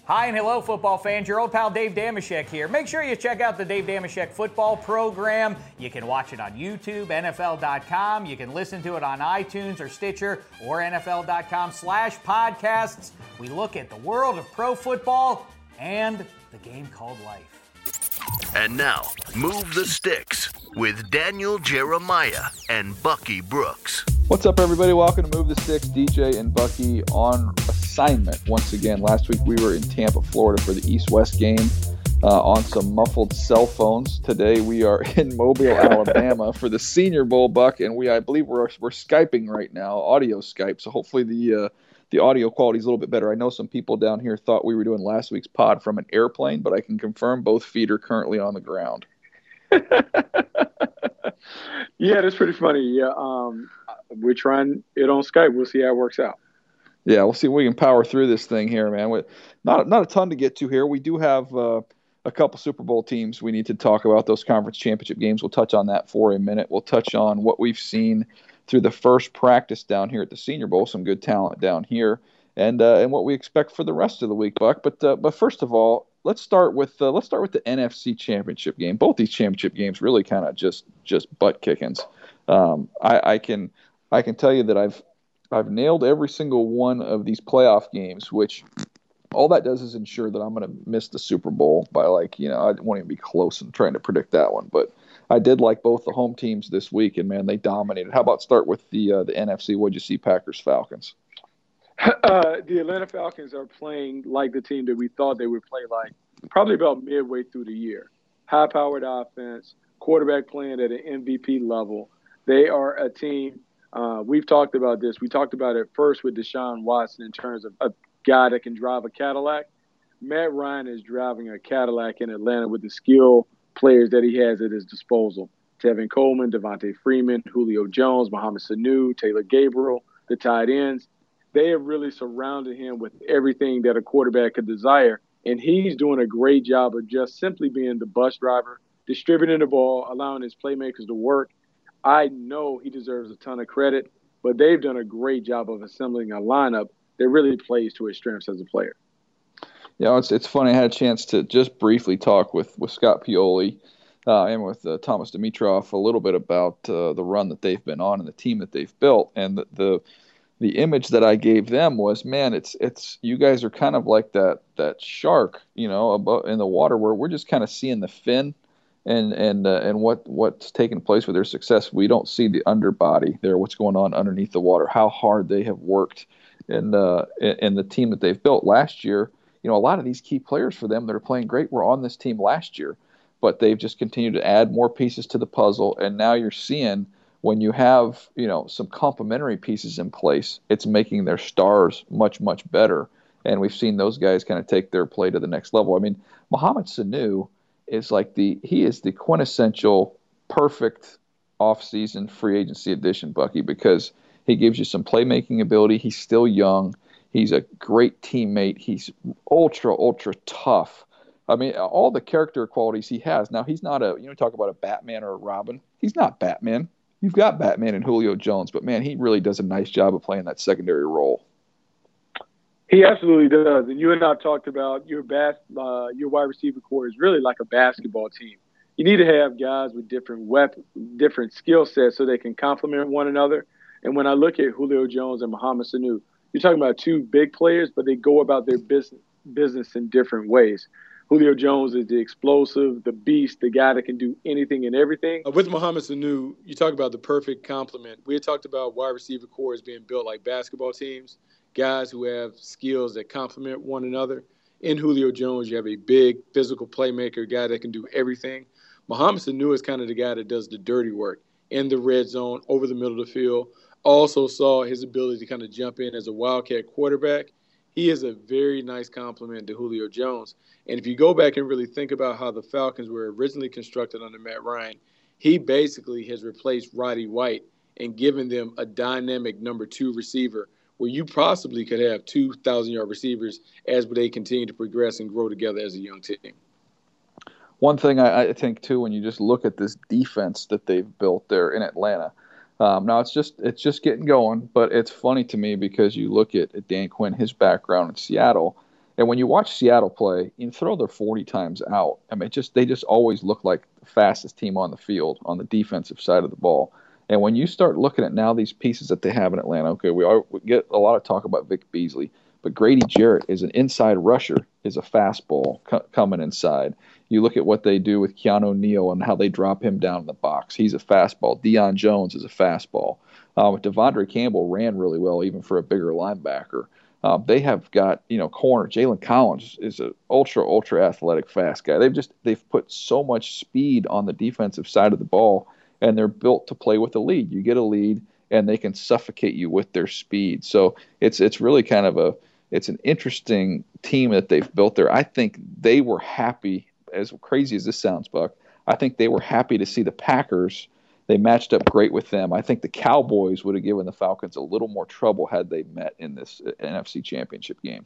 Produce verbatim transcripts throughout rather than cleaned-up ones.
Hi and hello, football fans. Your old pal Dave Dameshek here. Make sure you check out the Dave Dameshek football program. You can watch it on YouTube, N F L dot com. You can listen to it on iTunes or Stitcher or N F L dot com slash podcasts. We look at the world of pro football and the game called life. And now, Move the Sticks with Daniel Jeremiah and Bucky Brooks. What's up, everybody? Welcome to Move the Sticks. D J and Bucky on assignment once again. Last week we were in Tampa, Florida for the East-West game uh, on some muffled cell phones. Today we are in Mobile, Alabama for the Senior Bowl, Buck, and we I believe we're we're Skyping right now, audio Skype. So hopefully the uh, the audio quality is a little bit better. I know some people down here thought we were doing last week's pod from an airplane, but I can confirm both feet are currently on the ground. Yeah, that's pretty funny. Yeah, um, we're trying it on Skype. We'll see how it works out. Yeah, we'll see if we can power through this thing here, man. With not not a ton to get to here. We do have uh, a couple Super Bowl teams we need to talk about. Those conference championship games. We'll touch on that for a minute. We'll touch on what we've seen through the first practice down here at the Senior Bowl. Some good talent down here, and uh, and what we expect for the rest of the week, Buck. But uh, but first of all, let's start with uh, let's start with the N F C Championship game. Both these championship games really kind of just just butt kickings. Um, I, I can I can tell you that I've I've nailed every single one of these playoff games, which all that does is ensure that I'm going to miss the Super Bowl by like, you know, I won't even be close in trying to predict that one. But I did like both the home teams this week, and, man, they dominated. How about start with the uh, the N F C? What'd you see, Packers, Falcons? Uh, the Atlanta Falcons are playing like the team that we thought they would play like probably about midway through the year. High-powered offense, quarterback playing at an M V P level. They are a team. Uh, we've talked about this. We talked about it first with Deshaun Watson in terms of a guy that can drive a Cadillac. Matt Ryan is driving a Cadillac in Atlanta with the skill players that he has at his disposal. Tevin Coleman, Devontae Freeman, Julio Jones, Mohamed Sanu, Taylor Gabriel, the tight ends. They have really surrounded him with everything that a quarterback could desire, and he's doing a great job of just simply being the bus driver, distributing the ball, allowing his playmakers to work. I know he deserves a ton of credit, but they've done a great job of assembling a lineup that really plays to his strengths as a player. Yeah, you know, it's it's funny. I had a chance to just briefly talk with, with Scott Pioli uh, and with uh, Thomas Dimitroff a little bit about uh, the run that they've been on and the team that they've built. And the, the the image that I gave them was, man, it's it's you guys are kind of like that that shark, you know, above in the water where we're just kind of seeing the fin. And and uh, and what what's taking place with their success, we don't see the underbody there. What's going on underneath the water? How hard they have worked, and uh, and the team that they've built last year. You know, a lot of these key players for them that are playing great were on this team last year, but they've just continued to add more pieces to the puzzle. And now you're seeing when you have you know some complementary pieces in place, it's making their stars much much better. And we've seen those guys kind of take their play to the next level. I mean, Mohamed Sanu is like the he is the quintessential perfect off-season free agency addition, Bucky, because he gives you some playmaking ability. He's still young. He's a great teammate. He's ultra, ultra tough. I mean, all the character qualities he has. Now, he's not a, you know, talk about a Batman or a Robin. He's not Batman. You've got Batman and Julio Jones, but, man, he really does a nice job of playing that secondary role. He absolutely does. And you and I have talked about your bas- uh, your wide receiver core is really like a basketball team. You need to have guys with different weapons, different skill sets so they can complement one another. And when I look at Julio Jones and Mohamed Sanu, you're talking about two big players, but they go about their business business in different ways. Julio Jones is the explosive, the beast, the guy that can do anything and everything. Uh, with Mohamed Sanu, you talk about the perfect complement. We had talked about wide receiver cores being built like basketball teams. Guys who have skills that complement one another. In Julio Jones, you have a big physical playmaker, guy that can do everything. Mohamed Sanu is kind of the guy that does the dirty work in the red zone, over the middle of the field. Also saw his ability to kind of jump in as a wildcat quarterback. He is a very nice complement to Julio Jones. And if you go back and really think about how the Falcons were originally constructed under Matt Ryan, he basically has replaced Roddy White and given them a dynamic number two receiver where you possibly could have two thousand-yard receivers as they continue to progress and grow together as a young team. One thing I, I think, too, when you just look at this defense that they've built there in Atlanta, um, now it's just it's just getting going, but it's funny to me because you look at, at Dan Quinn, his background in Seattle, And when you watch Seattle play, you throw their forty times out. I mean, just they just always look like the fastest team on the field on the defensive side of the ball. And when you start looking at now these pieces that they have in Atlanta, okay, we, are, we get a lot of talk about Vic Beasley, but Grady Jarrett is an inside rusher, is a fastball co- coming inside. You look at what they do with Keanu Neal and how they drop him down in the box. He's a fastball. Deion Jones is a fastball. Um, Devondre Campbell ran really well, even for a bigger linebacker. Uh, they have got, you know, corner. Jalen Collins is an ultra, ultra athletic, fast guy. They've just they've put so much speed on the defensive side of the ball, and they're built to play with a lead. You get a lead, and they can suffocate you with their speed. So it's it's really kind of a it's an interesting team that they've built there. I think they were happy, as crazy as this sounds, Buck. I think they were happy to see the Packers. They matched up great with them. I think the Cowboys would have given the Falcons a little more trouble had they met in this N F C Championship game.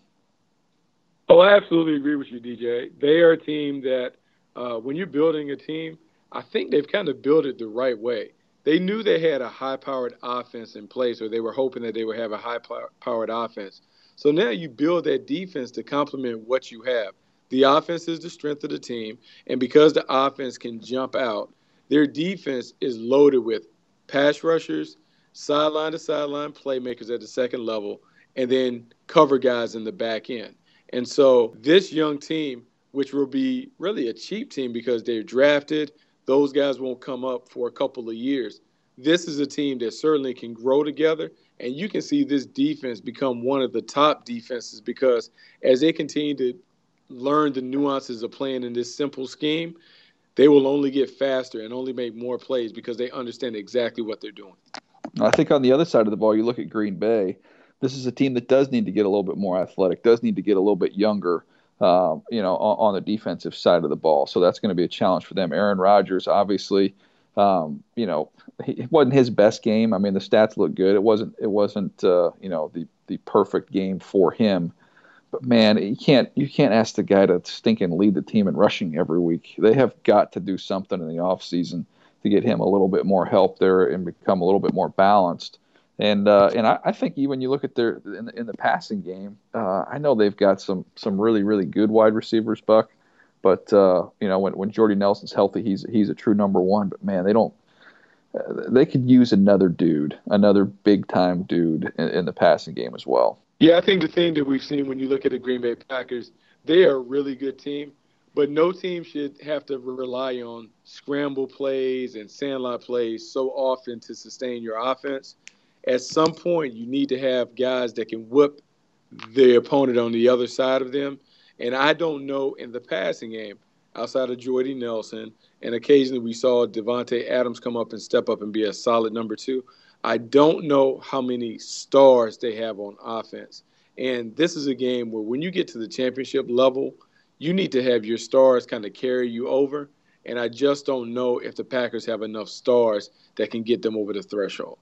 Oh, I absolutely agree with you, D J. They are a team that uh, when you're building a team, I think they've kind of built it the right way. They knew they had a high-powered offense in place, or they were hoping that they would have a high-powered offense. So now you build that defense to complement what you have. The offense is the strength of the team, and because the offense can jump out, their defense is loaded with pass rushers, sideline-to-sideline playmakers at the second level, and then cover guys in the back end. And so this young team, which will be really a cheap team because they're drafted, those guys won't come up for a couple of years. This is a team that certainly can grow together, and you can see this defense become one of the top defenses because as they continue to learn the nuances of playing in this simple scheme, they will only get faster and only make more plays because they understand exactly what they're doing. I think on the other side of the ball, you look at Green Bay. This is a team that does need to get a little bit more athletic, does need to get a little bit younger, uh, you know, on, on the defensive side of the ball. So that's going to be a challenge for them. Aaron Rodgers, obviously, um, you know, it wasn't his best game. I mean, the stats look good. It wasn't, it wasn't, uh, you know, the the perfect game for him. But man, you can't you can't ask the guy to stink and lead the team in rushing every week. They have got to do something in the offseason to get him a little bit more help there and become a little bit more balanced. And uh, and I, I think even you look at their in the, in the passing game, uh, I know they've got some some really really good wide receivers, Buck. But uh, you know when when Jordy Nelson's healthy, he's he's a true number one. But man, they don't. Uh, they could use another dude, another big time dude in, in the passing game as well. Yeah, I think the thing that we've seen when you look at the Green Bay Packers, they are a really good team, but no team should have to rely on scramble plays and sandlot plays so often to sustain your offense. At some point, you need to have guys that can whip the opponent on the other side of them. And I don't know in the passing game, outside of Jordy Nelson, and occasionally we saw Devontae Adams come up and step up and be a solid number two. I don't know how many stars they have on offense. And this is a game where when you get to the championship level, you need to have your stars kind of carry you over. And I just don't know if the Packers have enough stars that can get them over the threshold.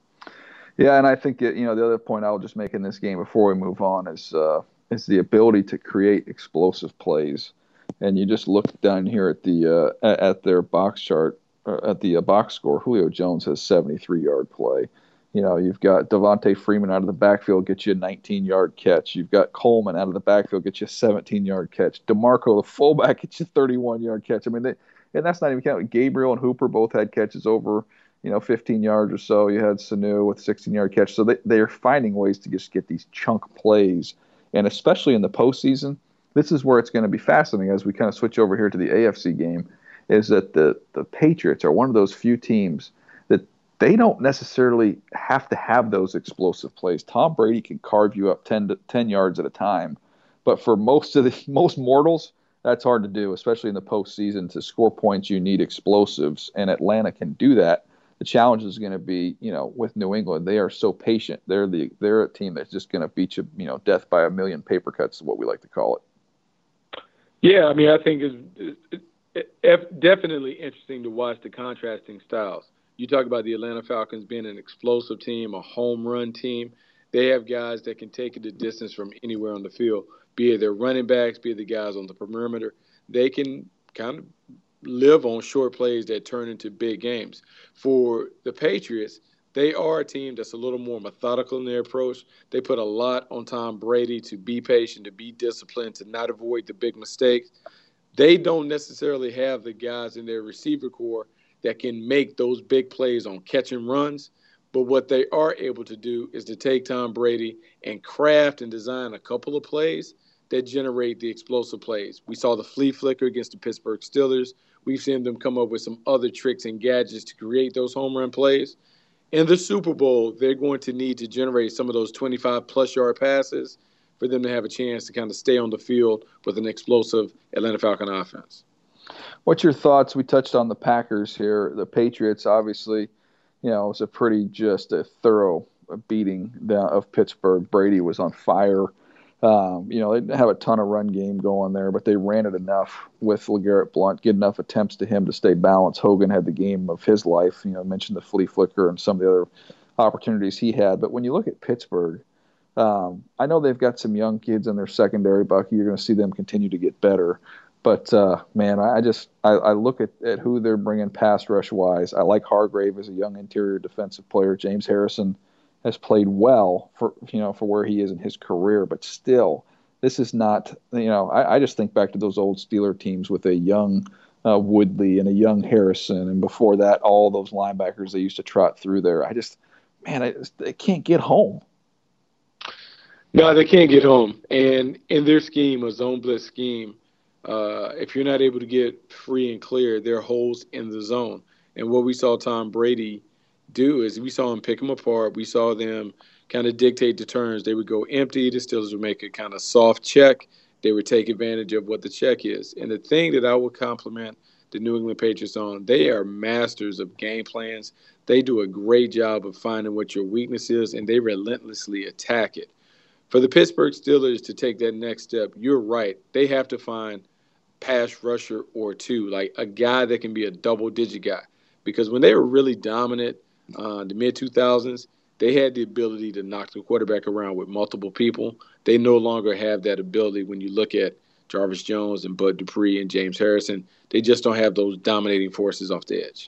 Yeah, and I think, that, you know, the other point I'll just make in this game before we move on is uh, is the ability to create explosive plays. And you just look down here at the uh, at their box chart. Uh, at the uh, box score, Julio Jones has seventy-three yard play. You know, you've got Devontae Freeman out of the backfield, get you a nineteen yard catch. You've got Coleman out of the backfield, get you a seventeen yard catch. DeMarco, the fullback, gets you a thirty-one yard catch. I mean, they, and that's not even counting. Gabriel and Hooper both had catches over, you know, fifteen yards or so. You had Sanu with sixteen yard catch. So they, they're finding ways to just get these chunk plays. And especially in the postseason, this is where it's going to be fascinating as we kind of switch over here to the A F C game. Is that the, the Patriots are one of those few teams that they don't necessarily have to have those explosive plays. Tom Brady can carve you up ten, to, ten yards at a time. But for most of the most mortals, that's hard to do, especially in the postseason. To score points, you need explosives, and Atlanta can do that. The challenge is going to be, you know, with New England, they are so patient. They're the they're a team that's just going to beat you, you know, death by a million paper cuts is what we like to call it. Yeah, I mean, I think it's, it's definitely interesting to watch the contrasting styles. You talk about the Atlanta Falcons being an explosive team, a home run team. They have guys that can take it the distance from anywhere on the field, be it their running backs, be it the guys on the perimeter. They can kind of live on short plays that turn into big games. For the Patriots, They are a team that's a little more methodical in their approach. They put a lot on Tom Brady to be patient, to be disciplined, to not avoid the big mistakes. They don't necessarily have the guys in their receiver core that can make those big plays on catch and runs. But what they are able to do is to take Tom Brady and craft and design a couple of plays that generate the explosive plays. We saw the flea flicker against the Pittsburgh Steelers. We've seen them come up with some other tricks and gadgets to create those home run plays. In the Super Bowl, they're going to need to generate some of those twenty-five plus yard passes for them to have a chance to kind of stay on the field with an explosive Atlanta Falcon offense. What's your thoughts? We touched on the Packers here. The Patriots, obviously, you know, it was a pretty just a thorough beating of Pittsburgh. Brady was on fire. Um, you know, they didn't have a ton of run game going there, but they ran it enough with LeGarrette Blount, get enough attempts to him to stay balanced. Hogan had the game of his life. You know, I mentioned the flea flicker and some of the other opportunities he had. But when you look at Pittsburgh, um, I know they've got some young kids in their secondary, Bucky. You're going to see them continue to get better. But, uh, man, I just I, I look at, at who they're bringing pass rush-wise. I like Hargrave as a young interior defensive player. James Harrison has played well for you know for where he is in his career, but still, this is not you know. I, I just think back to those old Steeler teams with a young uh, Woodley and a young Harrison, and before that, all those linebackers they used to trot through there. I just, man, I, just, they can't get home. No, they can't get home, and in their scheme, a zone blitz scheme, uh, if you're not able to get free and clear, there are holes in the zone. And what we saw Tom Brady do is we saw him pick them apart. We saw them kind of dictate the turns. They would go empty. The Steelers would make a kind of soft check. They would take advantage of what the check is. And the thing that I would compliment the New England Patriots on, they are masters of game plans. They do a great job of finding what your weakness is, and they relentlessly attack it. For the Pittsburgh Steelers to take that next step, you're right. They have to find pass rusher or two, like a guy that can be a double-digit guy. Because when they were really dominant, Uh, the mid two thousands, they had the ability to knock the quarterback around with multiple people. They no longer have that ability when you look at Jarvis Jones and Bud Dupree and James Harrison. They just don't have those dominating forces off the edge.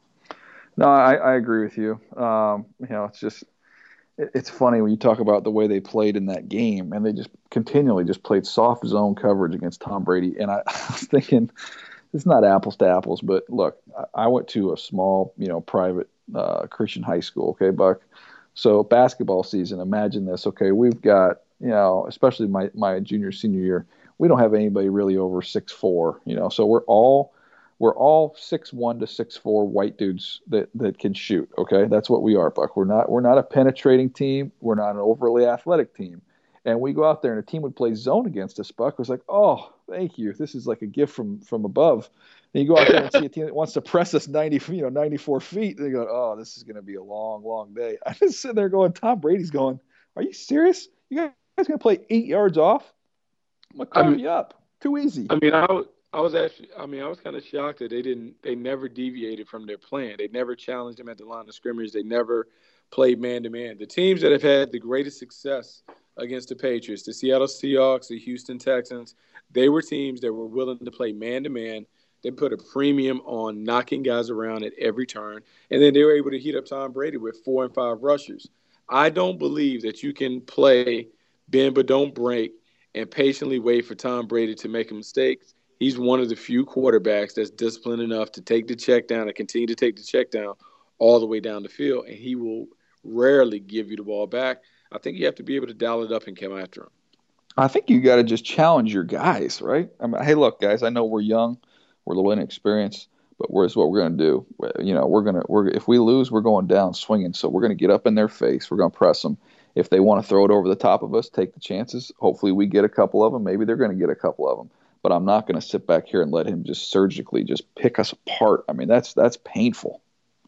No, I, I agree with you. Um, you know, it's just it, it's funny when you talk about the way they played in that game, and they just continually just played soft zone coverage against Tom Brady. And I, I was thinking, it's not apples to apples, but look, I, I went to a small, you know, private Uh, Christian high school, okay, Buck? So basketball season, imagine this, okay, we've got, you know, especially my, my junior, senior year, we don't have anybody really over six foot four, you know, so we're all, we're all six one to six four white dudes that, that can shoot, okay? That's what we are, Buck. We're not, we're not a penetrating team. We're not an overly athletic team. And we go out there and a team would play zone against us, Buck. It was like, oh, thank you. This is like a gift from, from above. And you go out there and see a team that wants to press us ninety, you know, ninety-four feet. And they go, oh, this is going to be a long, long day. I'm just sitting there going, Tom Brady's going, are you serious? You guys going to play eight yards off? I'm going to carve you up. Too easy. I mean, I was, I was actually, I mean, I was kind of shocked that they didn't, they never deviated from their plan. They never challenged them at the line of scrimmage. They never played man-to-man. The teams that have had the greatest success against the Patriots, the Seattle Seahawks, the Houston Texans, they were teams that were willing to play man-to-man. They put a premium on knocking guys around at every turn, and then they were able to heat up Tom Brady with four and five rushers. I don't believe that you can play bend but don't break and patiently wait for Tom Brady to make a mistake. He's one of the few quarterbacks that's disciplined enough to take the check down and continue to take the check down all the way down the field, and he will rarely give you the ball back. I think you have to be able to dial it up and come after him. I think you got to just challenge your guys, right? I mean, hey, look, guys, I know we're young. We're a little inexperienced, but here's what we're going to do. You know, we're going to, we're if we lose, we're going down swinging. So we're going to get up in their face. We're going to press them. If they want to throw it over the top of us, take the chances. Hopefully we get a couple of them. Maybe they're going to get a couple of them. But I'm not going to sit back here and let him just surgically just pick us apart. I mean, that's that's painful.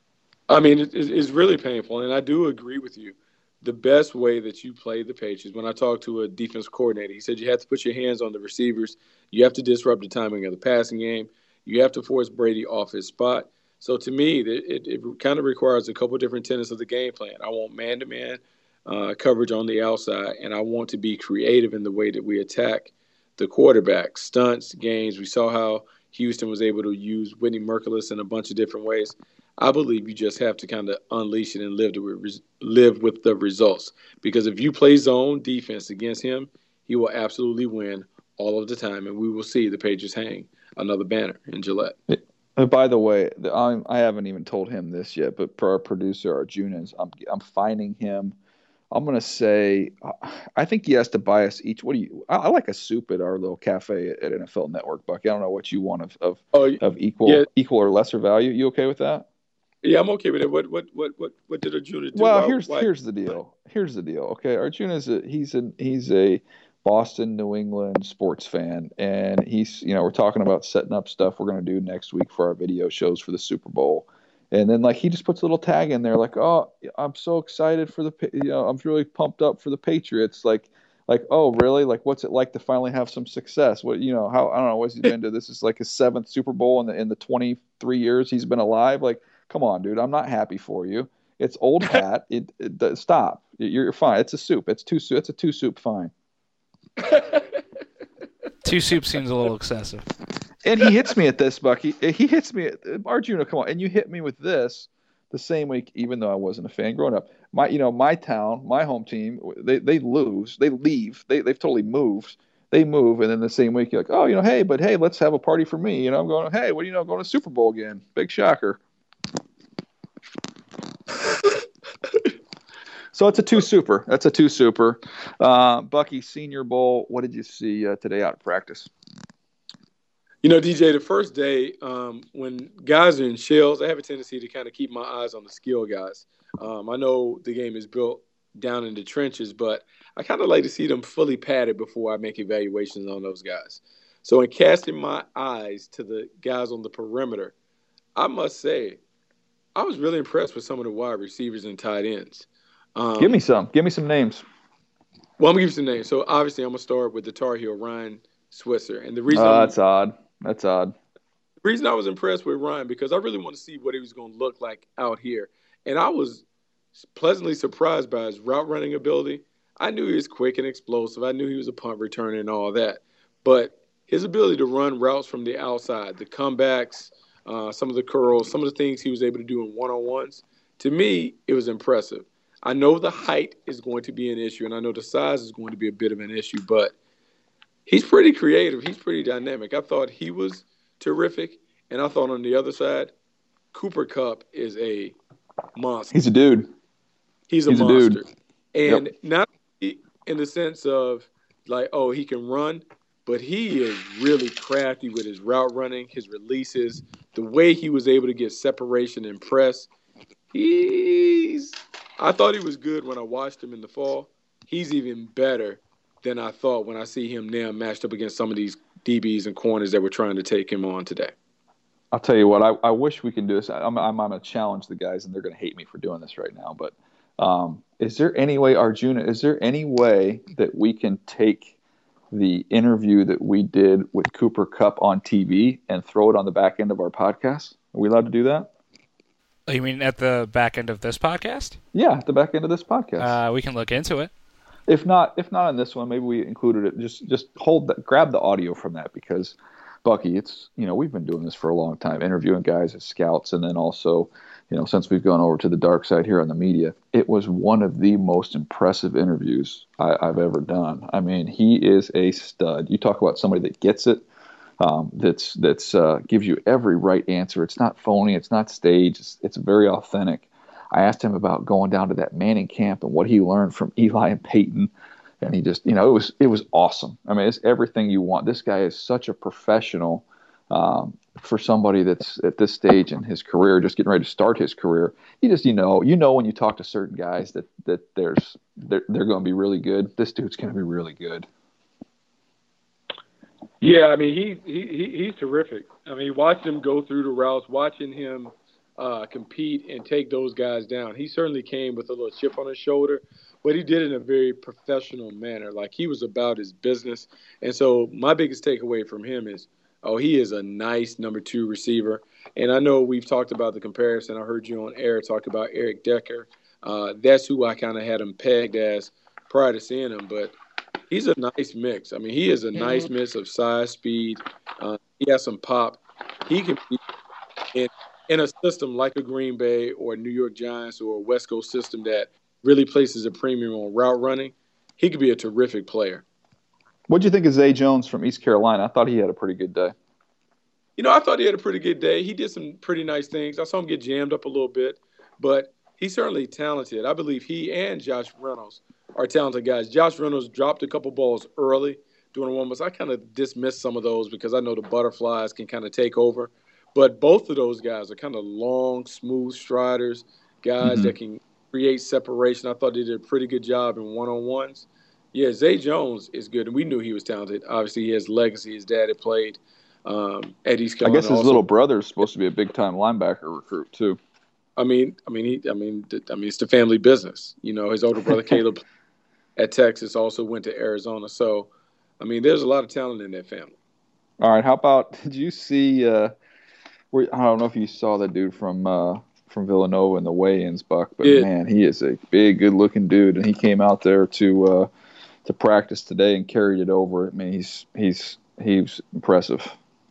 I mean, it, it's really painful, and I do agree with you. The best way that you play the Patriots, when I talked to a defense coordinator, he said you have to put your hands on the receivers. You have to disrupt the timing of the passing game. You have to force Brady off his spot. So to me, it, it, it kind of requires a couple of different tenets of the game plan. I want man-to-man uh, coverage on the outside, and I want to be creative in the way that we attack the quarterback. Stunts, games. We saw how Houston was able to use Whitney Mercilus in a bunch of different ways. I believe you just have to kind of unleash it and live to live with the results. Because if you play zone defense against him, he will absolutely win all of the time, and we will see the Patriots hang another banner in Gillette. And by the way, the, I'm, I haven't even told him this yet, but for our producer, Arjunas, I'm I'm finding him. I'm gonna say, I think he has to buy us each. What do you? I, I like a soup at our little cafe at, at N F L Network, Bucky. I don't know what you want of of, oh, of equal yeah. equal or lesser value. You okay with that? Yeah, I'm okay with it. What what what what what did Arjuna do? Well, why, here's why? here's the deal. Here's the deal. Okay, Arjuna's a he's a he's a Boston, New England sports fan, and he's you know we're talking about setting up stuff we're gonna do next week for our video shows for the Super Bowl. And then, like, he just puts a little tag in there, like, "Oh, I'm so excited for the, you know, I'm really pumped up for the Patriots." Like, like, oh, really? Like, what's it like to finally have some success? What, you know, how I don't know, what's he been to? This is like his seventh Super Bowl in the in the twenty-three years he's been alive. Like, come on, dude, I'm not happy for you. It's old hat. It, it, it stop. You're, you're fine. It's a soup. It's two soup. It's a two soup. Fine. Two soup seems a little excessive. And he hits me at this, Bucky. He hits me at Arjuna. Come on, and you hit me with this the same week, even though I wasn't a fan growing up. My, you know, my town, my home team, they they lose, they leave, they they've totally moved. They move, and then the same week you're like, oh, you know, hey, but hey, let's have a party for me. You know, I'm going, hey, what do you know, going to Super Bowl again? Big shocker. So it's a two super. That's a two super. Uh, Bucky, Senior Bowl. What did you see uh, today out of practice? You know, D J, the first day um, when guys are in shells, I have a tendency to kind of keep my eyes on the skill guys. Um, I know the game is built down in the trenches, but I kind of like to see them fully padded before I make evaluations on those guys. So in casting my eyes to the guys on the perimeter, I must say I was really impressed with some of the wide receivers and tight ends. Um, Give me some. Give me some names. Well, I'm going to give you some names. So obviously I'm going to start with the Tar Heel, Ryan Switzer. And the reason uh, I'm, that's odd. That's odd. The reason I was impressed with Ryan, because I really want to see what he was going to look like out here. And I was pleasantly surprised by his route running ability. I knew he was quick and explosive. I knew he was a punt returner and all that. But his ability to run routes from the outside, the comebacks, uh, some of the curls, some of the things he was able to do in one-on-ones, to me, it was impressive. I know the height is going to be an issue, and I know the size is going to be a bit of an issue, but he's pretty creative. He's pretty dynamic. I thought he was terrific, and I thought on the other side, Cooper Kupp is a monster. He's a dude. He's a He's monster. A dude. And yep. not in the sense of, like, oh, he can run, but he is really crafty with his route running, his releases, the way he was able to get separation and press. He's – I thought he was good when I watched him in the fall. He's even better than I thought when I see him now matched up against some of these D Bs and corners that were trying to take him on today. I'll tell you what, I, I wish we can do this. I'm, I'm, I'm going to challenge the guys, and they're going to hate me for doing this right now. But um, is there any way, Arjuna, is there any way that we can take the interview that we did with Cooper Kupp on T V and throw it on the back end of our podcast? Are we allowed to do that? You mean at the back end of this podcast? Yeah, at the back end of this podcast. Uh, we can look into it. If not, if not on this one, maybe we included it. Just, just hold that, grab the audio from that, because Bucky, it's you know we've been doing this for a long time, interviewing guys as scouts, and then also, you know, since we've gone over to the dark side here on the media, it was one of the most impressive interviews I, I've ever done. I mean, he is a stud. You talk about somebody that gets it. Um, that's that's uh, gives you every right answer. It's not phony. It's not staged. It's, it's very authentic. I asked him about going down to that Manning camp and what he learned from Eli and Peyton, and he just, you know, it was it was awesome. I mean, it's everything you want. This guy is such a professional um, for somebody that's at this stage in his career, just getting ready to start his career. You just, you know, you know when you talk to certain guys that that there's they're, they're going to be really good. This dude's going to be really good. Yeah, I mean, he, he he's terrific. I mean, watching him go through the routes, watching him uh, compete and take those guys down. He certainly came with a little chip on his shoulder, but he did it in a very professional manner. Like, he was about his business. And so my biggest takeaway from him is, oh, he is a nice number two receiver. And I know we've talked about the comparison. I heard you on air talk about Eric Decker. Uh, that's who I kind of had him pegged as prior to seeing him, but he's a nice mix. I mean, he is a nice mm-hmm. mix of size, speed. Uh, he has some pop. He can be in in a system like a Green Bay or a New York Giants or a West Coast system that really places a premium on route running, he could be a terrific player. What do you think of Zay Jones from East Carolina? I thought he had a pretty good day. You know, I thought he had a pretty good day. He did some pretty nice things. I saw him get jammed up a little bit, but he's certainly talented. I believe he and Josh Reynolds are talented guys. Josh Reynolds dropped a couple balls early during the warm-ups. I kind of dismissed some of those because I know the butterflies can kind of take over. But both of those guys are kind of long, smooth striders, guys mm-hmm. that can create separation. I thought they did a pretty good job in one-on-ones. Yeah, Zay Jones is good, and we knew he was talented. Obviously, he has legacy. His dad had played um, at East Carolina. I guess his also. little brother is supposed to be a big-time linebacker recruit too. I mean, I mean, he, I mean, I mean, it's the family business. You know, his older brother Caleb at Texas also went to Arizona. So, I mean, there's a lot of talent in that family. All right, how about? Did you see? Uh, where, I don't know if you saw the dude from uh, from Villanova in the weigh-ins, Buck, but yeah. man, he is a big, good-looking dude, and he came out there to uh, to practice today and carried it over. I mean, he's he's he's impressive.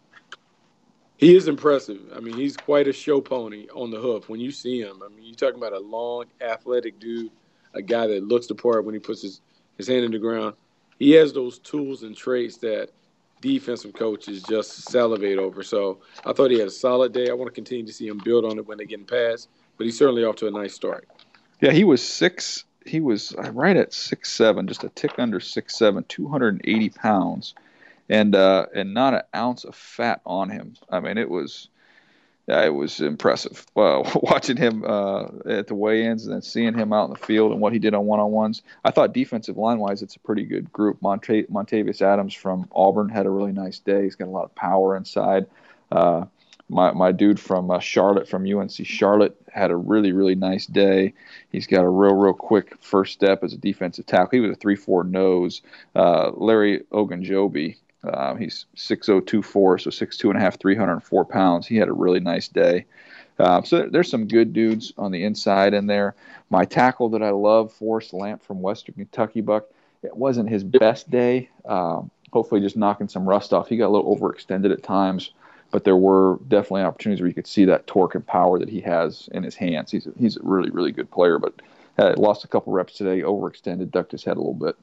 He is impressive. I mean, he's quite a show pony on the hoof when you see him. I mean, you're talking about a long, athletic dude, a guy that looks the part when he puts his, his hand in the ground. He has those tools and traits that defensive coaches just salivate over. So I thought he had a solid day. I want to continue to see him build on it when they get past, but he's certainly off to a nice start. Yeah, he was six. He was right at six seven, just a tick under six seven, two hundred eighty pounds. And uh, and not an ounce of fat on him. I mean, it was, yeah, it was impressive. Well, watching him uh, at the weigh-ins and then seeing him out in the field and what he did on one-on-ones. I thought defensive line-wise, it's a pretty good group. Monta- Montavious Adams from Auburn had a really nice day. He's got a lot of power inside. Uh, my my dude from uh, Charlotte, from U N C Charlotte, had a really, really nice day. He's got a real, real quick first step as a defensive tackle. He was a three four nose. Uh, Larry Ogunjobi. Um, he's six oh two four, so six two and a half, three hundred four pounds. He had a really nice day. Um, so there's some good dudes on the inside in there. My tackle that I love, Forrest Lamp from Western Kentucky, Buck, it wasn't his best day. Um, hopefully just knocking some rust off. He got a little overextended at times, but there were definitely opportunities where you could see that torque and power that he has in his hands. He's a, he's a really, really good player, but uh, lost a couple reps today, overextended, ducked his head a little bit.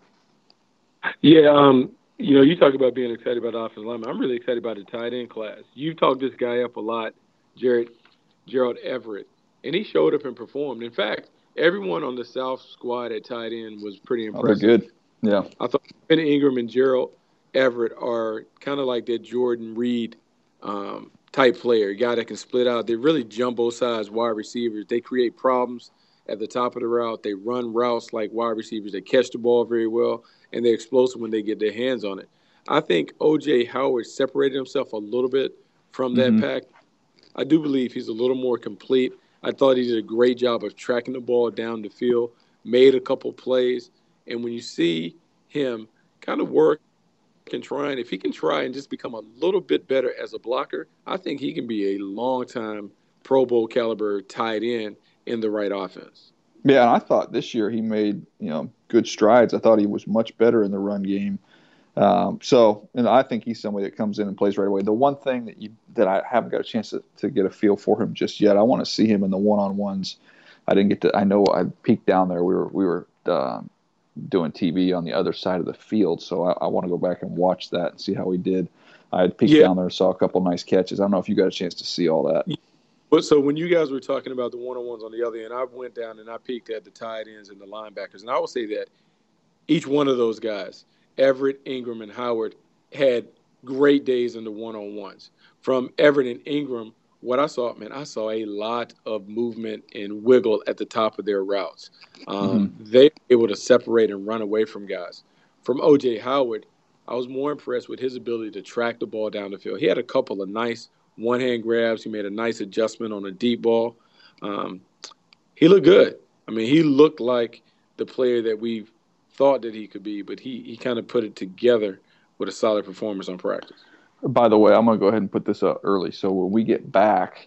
Yeah, um, you know, you talk about being excited about the offensive lineman. I'm really excited about the tight end class. You've talked this guy up a lot, Jared, Gerald Everett, and he showed up and performed. In fact, everyone on the South squad at tight end was pretty impressive. Oh, they're good. Yeah. I thought Ben Ingram and Gerald Everett are kind of like that Jordan Reed um, type player, a guy that can split out. They're really jumbo-sized wide receivers. They create problems at the top of the route. They run routes like wide receivers. They catch the ball very well, and they're explosive when they get their hands on it. I think O J Howard separated himself a little bit from that mm-hmm. pack. I do believe he's a little more complete. I thought he did a great job of tracking the ball down the field, made a couple plays, and when you see him kind of work and trying, if he can try and just become a little bit better as a blocker, I think he can be a long-time Pro Bowl caliber tight end in the right offense. Yeah, and I thought this year he made, you know, good strides. I thought he was much better in the run game. Um, so, and I think he's somebody that comes in and plays right away. The one thing that you that I haven't got a chance to, to get a feel for him just yet, I want to see him in the one-on-ones. I didn't get to. I know I peeked down there. We were we were uh, doing T V on the other side of the field, so I, I want to go back and watch that and see how he did. I had peeked yeah. down there and saw a couple nice catches. I don't know if you got a chance to see all that. But so when you guys were talking about the one-on-ones on the other end, I went down and I peeked at the tight ends and the linebackers, and I will say that each one of those guys, Everett, Ingram, and Howard, had great days in the one-on-ones. From Everett and Ingram, what I saw, man, I saw a lot of movement and wiggle at the top of their routes. Um, mm-hmm. They were able to separate and run away from guys. From O J Howard, I was more impressed with his ability to track the ball down the field. He had a couple of nice one-hand grabs. He made a nice adjustment on a deep ball. Um, he looked good. I mean, he looked like the player that we've thought that he could be, but he, he kind of put it together with a solid performance on practice. By the way, I'm going to go ahead and put this up early. So when we get back,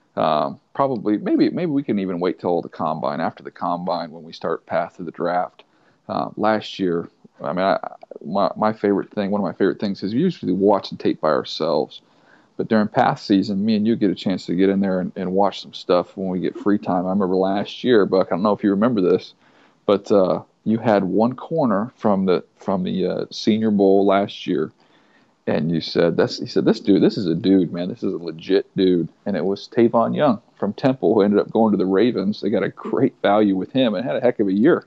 um, probably maybe maybe we can even wait till the combine, after the combine, when we start path to the draft. Uh, last year, I mean, I, my my favorite thing, one of my favorite things is usually watching tape by ourselves. But during past season, me and you get a chance to get in there and, and watch some stuff when we get free time. I remember last year, Buck, I don't know if you remember this, but uh, you had one corner from the from the uh, Senior Bowl last year, and you said, "That's." He said, "This dude, this is a dude, man. This is a legit dude." And it was Tavon Young from Temple, who ended up going to the Ravens. They got a great value with him and had a heck of a year.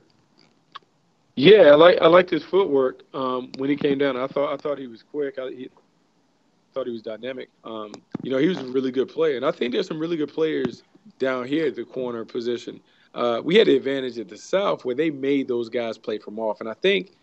Yeah, I like I liked his footwork um, when he came down. I thought I thought he was quick. I he, thought he was dynamic. Um, you know, he was a really good player, and I think there's some really good players down here at the corner position. Uh, we had the advantage at the South where they made those guys play from off, and I think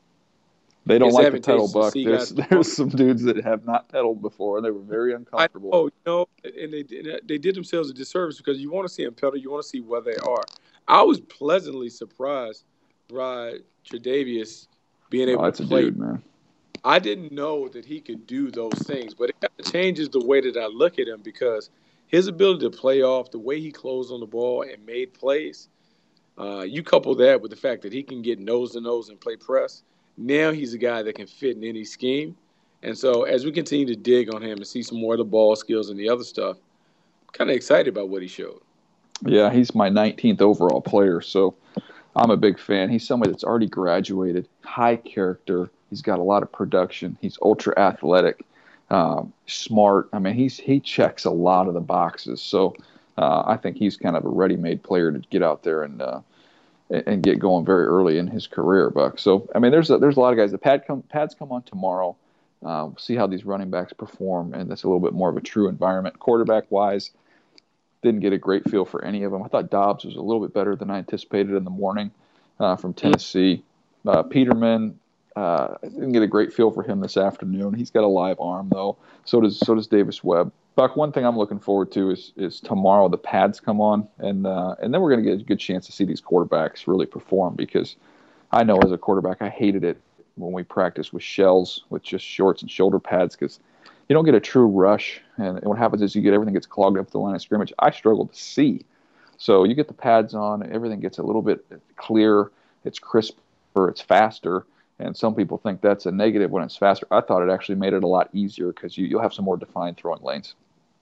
they don't it's like to pedal, advantageous to Buck. see There's guys- there's some dudes that have not pedaled before, and they were very uncomfortable. I know, you know, and they did- they did themselves a disservice because you want to see them pedal, you want to see where they are. I was pleasantly surprised by Tre'Davious being able Oh, that's to a play. dude, man. I didn't know that he could do those things, but it kind of changes the way that I look at him because his ability to play off, the way he closed on the ball and made plays, uh, you couple that with the fact that he can get nose to nose and play press. Now he's a guy that can fit in any scheme. And so as we continue to dig on him and see some more of the ball skills and the other stuff, I'm kind of excited about what he showed. Yeah, he's my nineteenth overall player, so I'm a big fan. He's somebody that's already graduated, high character. He's got a lot of production. He's ultra athletic, um, smart. I mean, he's he checks a lot of the boxes. So uh, I think he's kind of a ready-made player to get out there and uh, and get going very early in his career, Buck. So I mean, there's a, there's a lot of guys. The pad come, pads come on tomorrow. Uh, we'll see how these running backs perform, and that's a little bit more of a true environment. Quarterback-wise, didn't get a great feel for any of them. I thought Dobbs was a little bit better than I anticipated in the morning uh, from Tennessee. Uh, Peterman, uh, I didn't get a great feel for him this afternoon. He's got a live arm, though. So does so does Davis Webb. Buck, one thing I'm looking forward to is is tomorrow the pads come on, and uh, and then we're going to get a good chance to see these quarterbacks really perform because I know as a quarterback I hated it when we practiced with shells with just shorts and shoulder pads because you don't get a true rush, and what happens is you get everything gets clogged up at the line of scrimmage. I struggle to see. So you get the pads on, everything gets a little bit clearer, it's crisper, it's faster, and some people think that's a negative when it's faster. I thought it actually made it a lot easier because you, you'll have some more defined throwing lanes.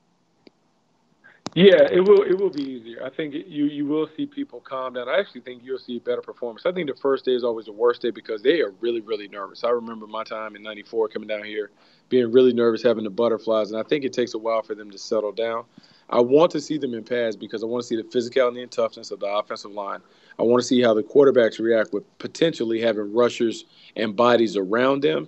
Yeah, it will it will be easier. I think it, you you will see people calm down. I actually think you'll see better performance. I think the first day is always the worst day because they are really, really nervous. I remember my time in ninety-four coming down here, being really nervous, having the butterflies, and I think it takes a while for them to settle down. I want to see them in pads because I want to see the physicality and toughness of the offensive line. I want to see how the quarterbacks react with potentially having rushers and bodies around them.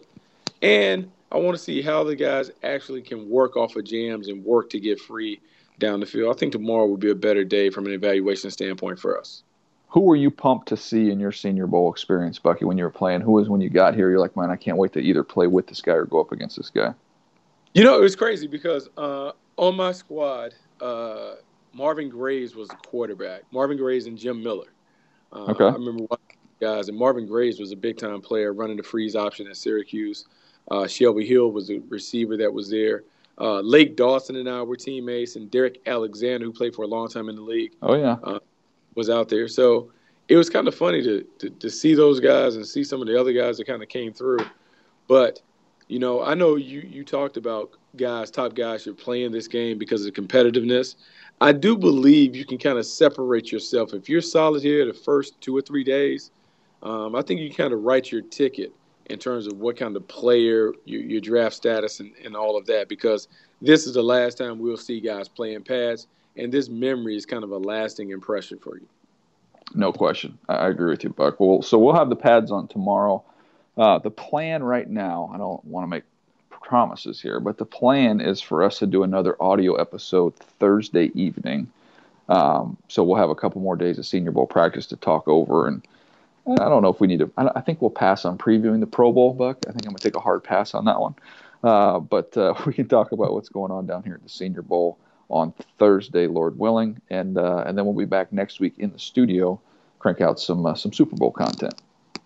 And I want to see how the guys actually can work off of jams and work to get free down the field. I think tomorrow will be a better day from an evaluation standpoint for us. Who were you pumped to see in your Senior Bowl experience, Bucky, when you were playing? Who was when you got here, you're like, man, I can't wait to either play with this guy or go up against this guy? You know, it was crazy because uh, on my squad, uh, Marvin Graves was the quarterback. Marvin Graves and Jim Miller. Uh, okay. I remember watching guys, and Marvin Graves was a big-time player running the freeze option at Syracuse. Uh, Shelby Hill was a receiver that was there. Uh, Lake Dawson and I were teammates, and Derek Alexander, who played for a long time in the league, oh yeah, uh, was out there. So it was kind of funny to, to to see those guys and see some of the other guys that kind of came through. But, you know, I know you, you talked about guys, top guys should play in this game because of the competitiveness. I do believe you can kind of separate yourself. If you're solid here the first two or three days, um, I think you kind of write your ticket in terms of what kind of player, your, your draft status, and, and all of that, because this is the last time we'll see guys playing pads, and this memory is kind of a lasting impression for you. No question. I, I agree with you, Buck. Well, so we'll have the pads on tomorrow. Uh, the plan right now, I don't want to make promises here, but the plan is for us to do another audio episode Thursday evening. Um, so we'll have a couple more days of Senior Bowl practice to talk over, and I don't know if we need to. I think we'll pass on previewing the Pro Bowl, Buck. I think I'm going to take a hard pass on that one. Uh, but uh, we can talk about what's going on down here at the Senior Bowl on Thursday, Lord willing, and uh, and then we'll be back next week in the studio, crank out some uh, some Super Bowl content.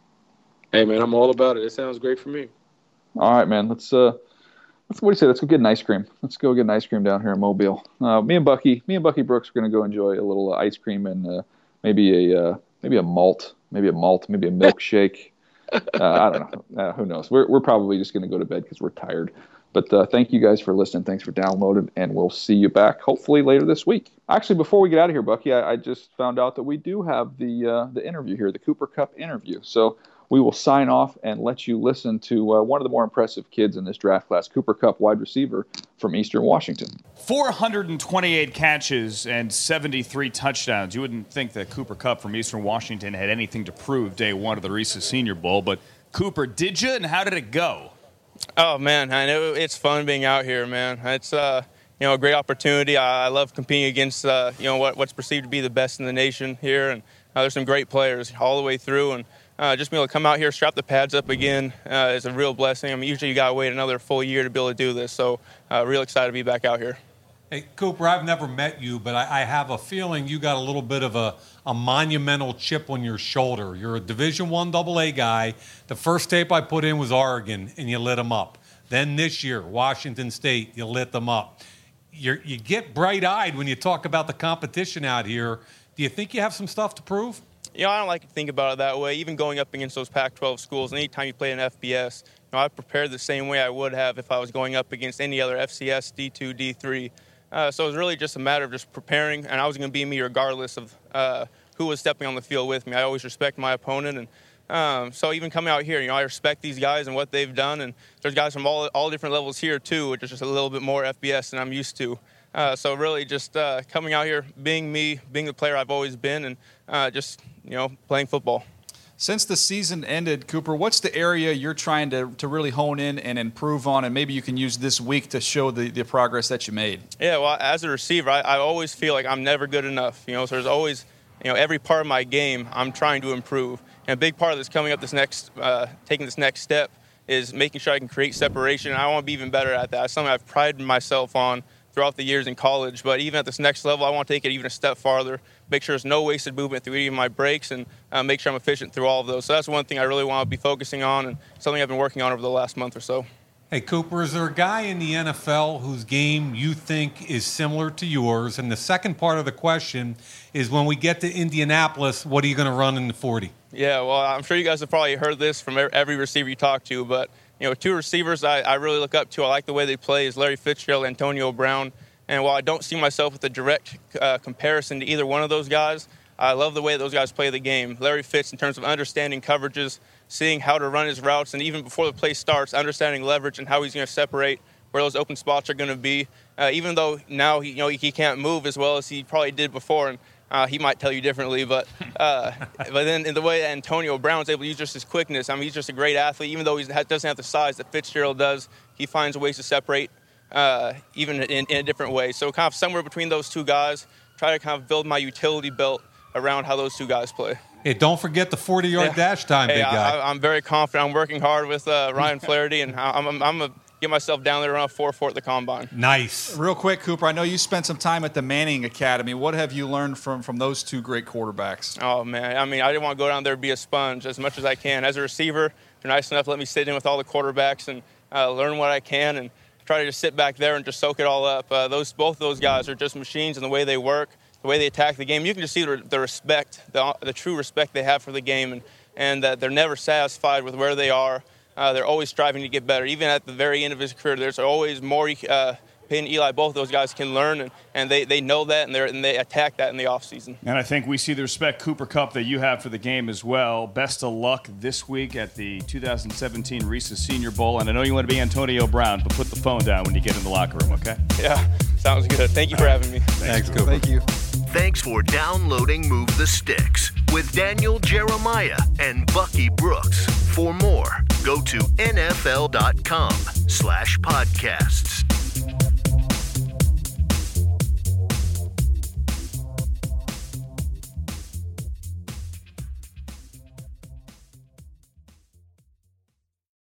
Hey man, I'm all about it. It sounds great for me. All right, man. Let's uh, let's what do you say? Let's go get an ice cream. Let's go get an ice cream down here in Mobile. Uh, me and Bucky, me and Bucky Brooks are going to go enjoy a little uh, ice cream and uh, maybe a uh, maybe a malt. Maybe a malt, maybe a milkshake. Uh, I don't know. Uh, who knows? We're we're probably just going to go to bed because we're tired. But uh, thank you guys for listening. Thanks for downloading, and we'll see you back hopefully later this week. Actually, before we get out of here, Bucky, I, I just found out that we do have the uh, the interview here, the Cooper Kupp interview. So we will sign off and let you listen to uh, one of the more impressive kids in this draft class, Cooper Kupp, wide receiver from Eastern Washington. four hundred twenty-eight catches and seventy-three touchdowns. You wouldn't think that Cooper Kupp from Eastern Washington had anything to prove day one of the Reese's Senior Bowl, but Cooper, did you, and how did it go? Oh, man, I know it's fun being out here, man. It's uh, you know, a great opportunity. I, I love competing against uh, you know what, what's perceived to be the best in the nation here, and uh, there's some great players all the way through. And uh, just being able to come out here, strap the pads up again uh, is a real blessing. I mean, usually you got to wait another full year to be able to do this, so uh, real excited to be back out here. Hey, Cooper, I've never met you, but I, I have a feeling you got a little bit of a, a monumental chip on your shoulder. You're a Division One double A guy. The first tape I put in was Oregon, and you lit them up. Then this year, Washington State, you lit them up. You're, you get bright-eyed when you talk about the competition out here. Do you think you have some stuff to prove? You know, I don't like to think about it that way. Even going up against those Pac twelve schools, anytime you play an F B S, you know, I prepared the same way I would have if I was going up against any other F C S, D two, D three. Uh, so it was really just a matter of just preparing, and I was going to be me regardless of uh, who was stepping on the field with me. I always respect my opponent, and um, so even coming out here, you know, I respect these guys and what they've done, and there's guys from all all different levels here too, which is just a little bit more F B S than I'm used to. Uh, so really just uh, coming out here, being me, being the player I've always been, and uh, just, you know, playing football. Since the season ended, Cooper, what's the area you're trying to, to really hone in and improve on, and maybe you can use this week to show the, the progress that you made? Yeah, well, as a receiver, I, I always feel like I'm never good enough. You know, so there's always, you know, every part of my game I'm trying to improve. And a big part of this coming up this next, uh, taking this next step is making sure I can create separation. And I want to be even better at that. It's something I've prided myself on throughout the years in college, but even at this next level, I want to take it even a step farther, make sure there's no wasted movement through any of my breaks, and uh, make sure I'm efficient through all of those. So that's one thing I really want to be focusing on, and something I've been working on over the last month or so. Hey, Cooper, is there a guy in the N F L whose game you think is similar to yours? And the second part of the question is, when we get to Indianapolis, what are you going to run in the forty? Yeah, well, I'm sure you guys have probably heard this from every receiver you talk to, but you know, two receivers I, I really look up to, I like the way they play, is Larry Fitzgerald and Antonio Brown. And while I don't see myself with a direct uh, comparison to either one of those guys, I love the way those guys play the game. Larry Fitz, in terms of understanding coverages, seeing how to run his routes, and even before the play starts, understanding leverage and how he's going to separate where those open spots are going to be. Uh, even though now he, you know, he can't move as well as he probably did before, and uh, he might tell you differently. But uh, but then in the way that Antonio Brown's able to use just his quickness, I mean, he's just a great athlete. Even though he doesn't have the size that Fitzgerald does, he finds ways to separate, uh, even in, in a different way. So kind of somewhere between those two guys, try to kind of build my utility belt around how those two guys play. Hey, don't forget the forty-yard yeah. dash time, hey, big guy. I, I'm very confident. I'm working hard with uh, Ryan Flaherty, and I'm, I'm, I'm going to get myself down there around four four at the combine. Nice. Real quick, Cooper, I know you spent some time at the Manning Academy. What have you learned from, from those two great quarterbacks? Oh, man. I mean, I didn't want to go down there and be a sponge as much as I can. As a receiver, they're nice enough to let me sit in with all the quarterbacks and uh, learn what I can and try to just sit back there and just soak it all up. Uh, those Both of those guys are just machines in the way they work, the way they attack the game. You can just see the, the respect, the, the true respect they have for the game, and, and that they're never satisfied with where they are. Uh, they're always striving to get better. Even at the very end of his career, there's always more. Uh, Peyton and Eli, both those guys can learn, and, and they, they know that, and, they're, and they attack that in the offseason. And I think we see the respect, Cooper Kupp, that you have for the game as well. Best of luck this week at the two thousand seventeen Reese's Senior Bowl. And I know you want to be Antonio Brown, but put the phone down when you get in the locker room, okay? Yeah, sounds good. Thank you for having me. Thanks, Thanks Cooper. Thank you. Thanks for downloading Move the Sticks with Daniel Jeremiah and Bucky Brooks. For more, go to N F L dot com slash podcasts.